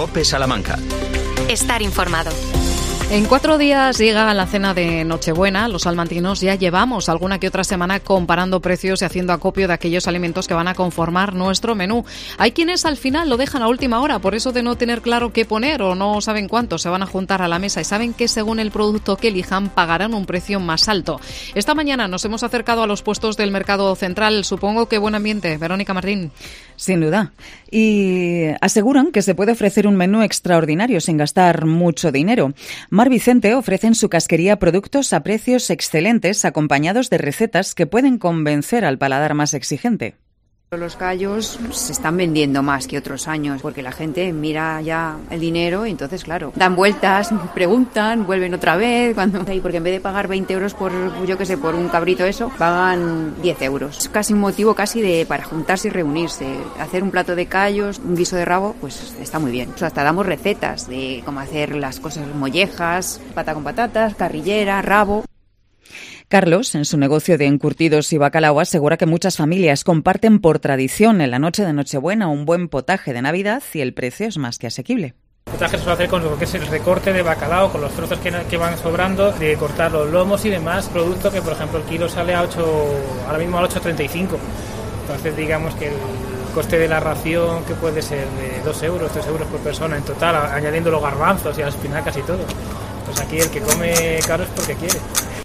COPE Salamanca. Estar informado. En 4 días llega la cena de Nochebuena. Los salmantinos ya llevamos alguna que otra semana comparando precios y haciendo acopio de aquellos alimentos que van a conformar nuestro menú. Hay quienes al final lo dejan a última hora, por eso de no tener claro qué poner o no saben cuánto se van a juntar a la mesa y saben que según el producto que elijan pagarán un precio más alto. Esta mañana nos hemos acercado a los puestos del mercado central. Supongo que buen ambiente. Verónica Martín. Sin duda. Y aseguran que se puede ofrecer un menú extraordinario sin gastar mucho dinero. Mar Vicente ofrece en su casquería productos a precios excelentes acompañados de recetas que pueden convencer al paladar más exigente. Los callos se están vendiendo más que otros años porque la gente mira ya el dinero y entonces, claro, dan vueltas, preguntan, vuelven otra vez, porque en vez de pagar 20 euros por, yo qué sé, por un cabrito eso, pagan 10 euros. Es casi un motivo para juntarse y reunirse. Hacer un plato de callos, un guiso de rabo, pues está muy bien. O sea, hasta damos recetas de cómo hacer las cosas mollejas, pata con patatas, carrillera, rabo. Carlos, en su negocio de encurtidos y bacalao, asegura que muchas familias comparten por tradición en la noche de Nochebuena un buen potaje de Navidad y el precio es más que asequible. El potaje se suele hacer con lo que es el recorte de bacalao, con los trozos que van sobrando, de cortar los lomos y demás, producto que, por ejemplo, el kilo sale ahora mismo a 8,35. Entonces, digamos que el coste de la ración, que puede ser de 2 euros, 3 euros por persona en total, añadiendo los garbanzos y las espinacas y todo. Pues aquí el que come caro es porque quiere.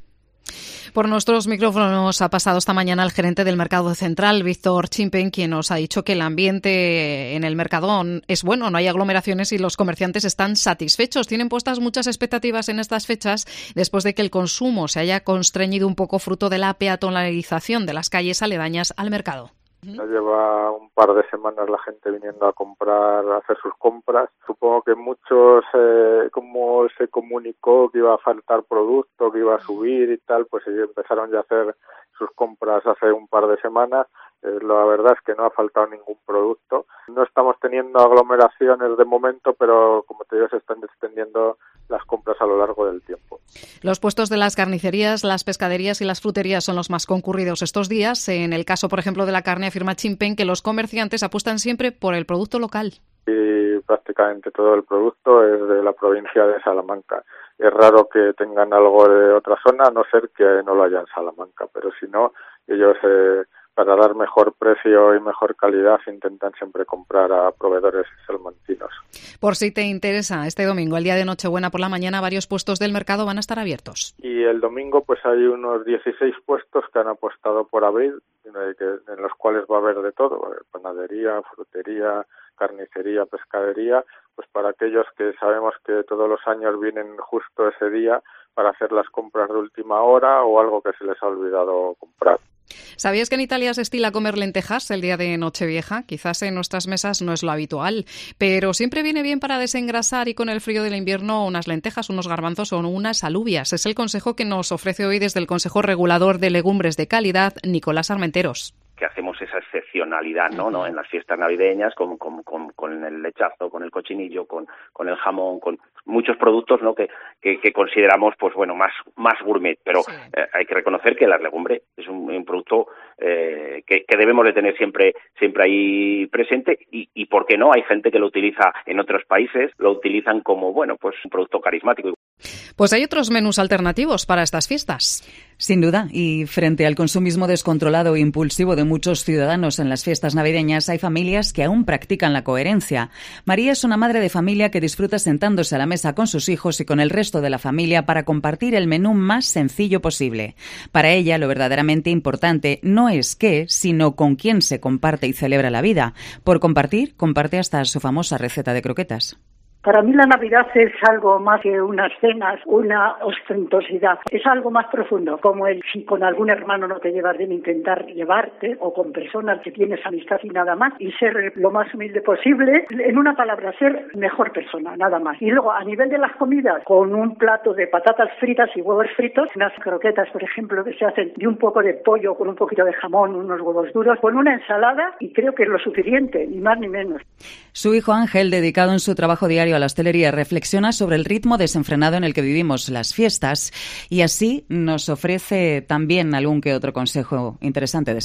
Por nuestros micrófonos ha pasado esta mañana el gerente del Mercado Central, Víctor Chimpen, quien nos ha dicho que el ambiente en el mercado es bueno, no hay aglomeraciones y los comerciantes están satisfechos. Tienen puestas muchas expectativas en estas fechas después de que el consumo se haya constreñido un poco fruto de la peatonalización de las calles aledañas al mercado. Ya lleva un par de semanas la gente viniendo a hacer sus compras. Supongo que muchos, como se comunicó que iba a faltar producto, que iba a subir y tal, pues empezaron ya a hacer sus compras hace un par de semanas. La verdad es que no ha faltado ningún producto. No estamos teniendo aglomeraciones de momento, pero como te digo, se están extendiendo las compras a lo largo del tiempo. Los puestos de las carnicerías, las pescaderías y las fruterías son los más concurridos estos días. En el caso, por ejemplo, de la carne, afirma Chimpen que los comerciantes apuestan siempre por el producto local. Y prácticamente todo el producto es de la provincia de Salamanca. Es raro que tengan algo de otra zona, a no ser que no lo haya en Salamanca, pero si no, ellos para dar mejor precio y mejor calidad intentan siempre comprar a proveedores salmantinos. Por si te interesa, este domingo, el día de Nochebuena por la mañana, varios puestos del mercado van a estar abiertos. Y el domingo pues hay unos 16 puestos que han apostado por abrir, en los cuales va a haber de todo, panadería, frutería, carnicería, pescadería, pues para aquellos que sabemos que todos los años vienen justo ese día para hacer las compras de última hora o algo que se les ha olvidado comprar. ¿Sabías que en Italia se estila comer lentejas el día de Nochevieja? Quizás en nuestras mesas no es lo habitual, pero siempre viene bien para desengrasar y con el frío del invierno unas lentejas, unos garbanzos o unas alubias. Es el consejo que nos ofrece hoy desde el Consejo Regulador de Legumbres de Calidad, Nicolás Armenteros. Que hacemos esa excepcionalidad, ¿no? En las fiestas navideñas con el lechazo, con el cochinillo, con el jamón, con muchos productos, ¿no? que consideramos pues bueno más gourmet, pero sí. Hay que reconocer que la legumbre es un producto que debemos de tener siempre ahí presente y por qué no, hay gente que lo utiliza en otros países, lo utilizan como pues un producto carismático. Pues hay otros menús alternativos para estas fiestas. Sin duda, y frente al consumismo descontrolado e impulsivo de muchos ciudadanos en las fiestas navideñas, hay familias que aún practican la coherencia. María es una madre de familia que disfruta sentándose a la mesa con sus hijos y con el resto de la familia para compartir el menú más sencillo posible. Para ella, lo verdaderamente importante no es qué, sino con quién se comparte y celebra la vida. Por compartir, comparte hasta su famosa receta de croquetas. Para mí la Navidad es algo más que unas cenas, una ostentosidad. Es algo más profundo, como si con algún hermano no te llevas bien, intentar llevarte, o con personas que tienes amistad y nada más, y ser lo más humilde posible. En una palabra, ser mejor persona, nada más. Y luego, a nivel de las comidas, con un plato de patatas fritas y huevos fritos, unas croquetas, por ejemplo, que se hacen de un poco de pollo con un poquito de jamón, unos huevos duros, con una ensalada, y creo que es lo suficiente, ni más ni menos. Su hijo Ángel, dedicado en su trabajo diario a la hostelería, reflexiona sobre el ritmo desenfrenado en el que vivimos las fiestas y así nos ofrece también algún que otro consejo interesante de seguir.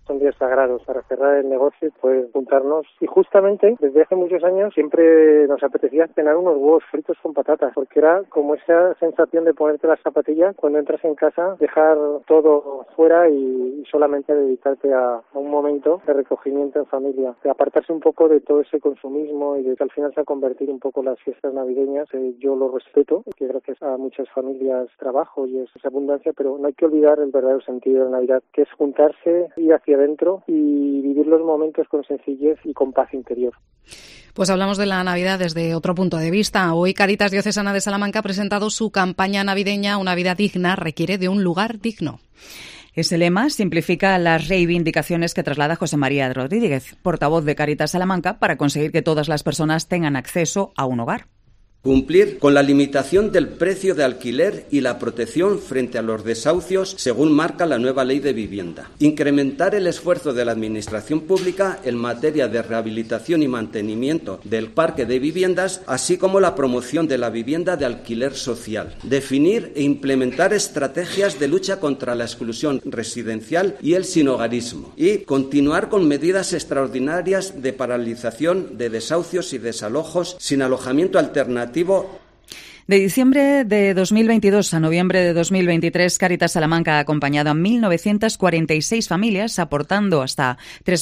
son días sagrados para cerrar el negocio y poder juntarnos. Y justamente, desde hace muchos años, siempre nos apetecía cenar unos huevos fritos con patatas, porque era como esa sensación de ponerte las zapatillas cuando entras en casa, dejar todo fuera y solamente dedicarte a un momento de recogimiento en familia, de apartarse un poco de todo ese consumismo y de que al final se ha convertido un poco las fiestas navideñas. Yo lo respeto, que gracias a muchas familias trabajo y es esa abundancia, pero no hay que olvidar el verdadero sentido de la Navidad, que es juntarse, ir hacia adentro y vivir los momentos con sencillez y con paz interior. Pues hablamos de la Navidad desde otro punto de vista. Hoy Cáritas Diocesana de Salamanca ha presentado su campaña navideña Una vida digna requiere de un lugar digno. Ese lema simplifica las reivindicaciones que traslada José María Rodríguez, portavoz de Cáritas Salamanca, para conseguir que todas las personas tengan acceso a un hogar. Cumplir con la limitación del precio de alquiler y la protección frente a los desahucios, según marca la nueva Ley de Vivienda. Incrementar el esfuerzo de la Administración pública en materia de rehabilitación y mantenimiento del parque de viviendas, así como la promoción de la vivienda de alquiler social. Definir e implementar estrategias de lucha contra la exclusión residencial y el sinhogarismo. Y continuar con medidas extraordinarias de paralización de desahucios y desalojos sin alojamiento alternativo. De diciembre de 2022 a noviembre de 2023, Cáritas Salamanca ha acompañado a 1.946 familias, aportando hasta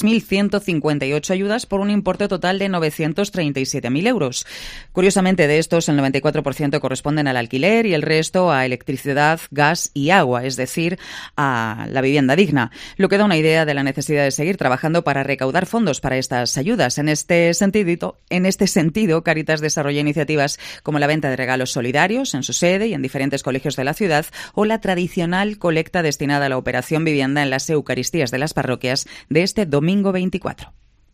3.158 ayudas por un importe total de 937.000 euros. Curiosamente, de estos, el 94% corresponden al alquiler y el resto a electricidad, gas y agua, es decir, a la vivienda digna, lo que da una idea de la necesidad de seguir trabajando para recaudar fondos para estas ayudas. En este sentido, Cáritas desarrolla iniciativas como la venta de regalos solidarios en su sede y en diferentes colegios de la ciudad, o la tradicional colecta destinada a la operación vivienda en las Eucaristías de las parroquias de este domingo 24.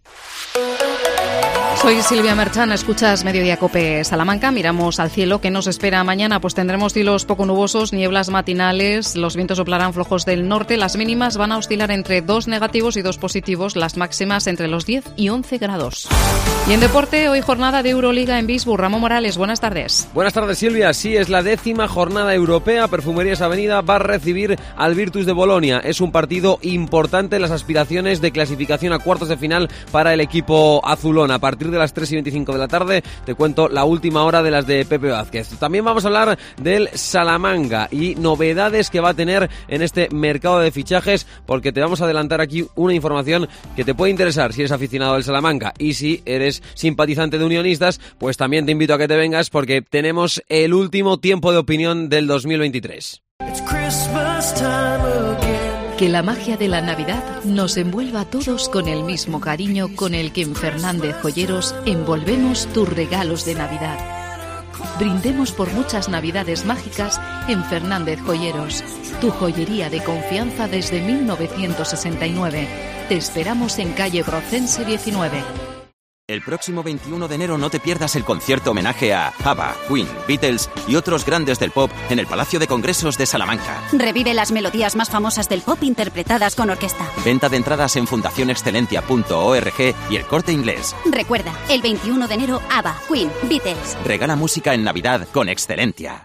Soy Silvia Merchan, escuchas Mediodía COPE Salamanca. Miramos al cielo. ¿Qué nos espera mañana? Pues tendremos cielos poco nubosos, nieblas matinales, los vientos soplarán flojos del norte, las mínimas van a oscilar entre 2 negativos y 2 positivos, las máximas entre los 10 y 11 grados. Y en deporte, hoy jornada de Euroliga en Visbu. Ramón Morales, buenas tardes. Buenas tardes, Silvia. Sí, es la 10ª jornada europea. Perfumerías Avenida va a recibir al Virtus de Bolonia. Es un partido importante en las aspiraciones de clasificación a cuartos de final para el equipo azulón. A partir de las 3:25 de la tarde te cuento la última hora de las de Pepe Vázquez. También vamos a hablar del Salamanca y novedades que va a tener en este mercado de fichajes, porque te vamos a adelantar aquí una información que te puede interesar si eres aficionado del Salamanca, y si eres simpatizante de Unionistas, pues también te invito a que te vengas, porque tenemos el último tiempo de opinión del 2023. Que la magia de la Navidad nos envuelva a todos con el mismo cariño con el que en Fernández Joyeros envolvemos tus regalos de Navidad. Brindemos por muchas Navidades mágicas en Fernández Joyeros, tu joyería de confianza desde 1969. Te esperamos en calle Brocense 19. El próximo 21 de enero no te pierdas el concierto homenaje a ABBA, Queen, Beatles y otros grandes del pop en el Palacio de Congresos de Salamanca. Revive las melodías más famosas del pop interpretadas con orquesta. Venta de entradas en fundacionexcelentia.org y El Corte Inglés. Recuerda, el 21 de enero ABBA, Queen, Beatles. Regala música en Navidad con Excelentia.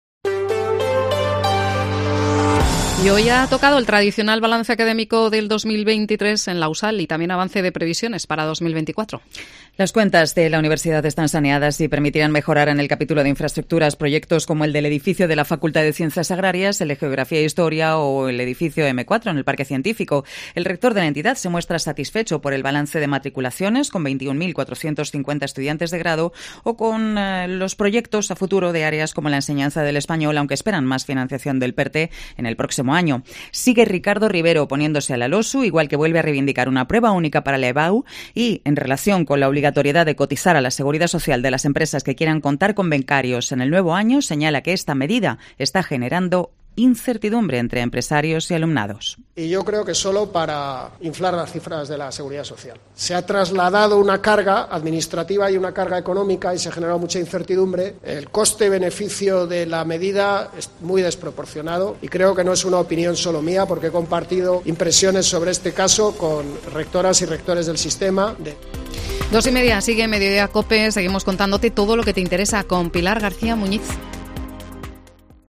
Y hoy ha tocado el tradicional balance académico del 2023 en la USAL y también avance de previsiones para 2024. Las cuentas de la universidad están saneadas y permitirán mejorar en el capítulo de infraestructuras proyectos como el del edificio de la Facultad de Ciencias Agrarias, el de Geografía e Historia o el edificio M4 en el Parque Científico. El rector de la entidad se muestra satisfecho por el balance de matriculaciones con 21.450 estudiantes de grado o con los proyectos a futuro de áreas como la enseñanza del español, aunque esperan más financiación del PERTE en el próximo año. Sigue Ricardo Rivero oponiéndose a la LOSU, igual que vuelve a reivindicar una prueba única para la EBAU, y en relación con la obligatoriedad de cotizar a la Seguridad Social de las empresas que quieran contar con becarios en el nuevo año, señala que esta medida está generando incertidumbre entre empresarios y alumnados. Y yo creo que solo para inflar las cifras de la Seguridad Social. Se ha trasladado una carga administrativa y una carga económica y se ha generado mucha incertidumbre. El coste-beneficio de la medida es muy desproporcionado y creo que no es una opinión solo mía, porque he compartido impresiones sobre este caso con rectoras y rectores del sistema. 2:30, sigue Mediodía COPE, seguimos contándote todo lo que te interesa con Pilar García Muñiz.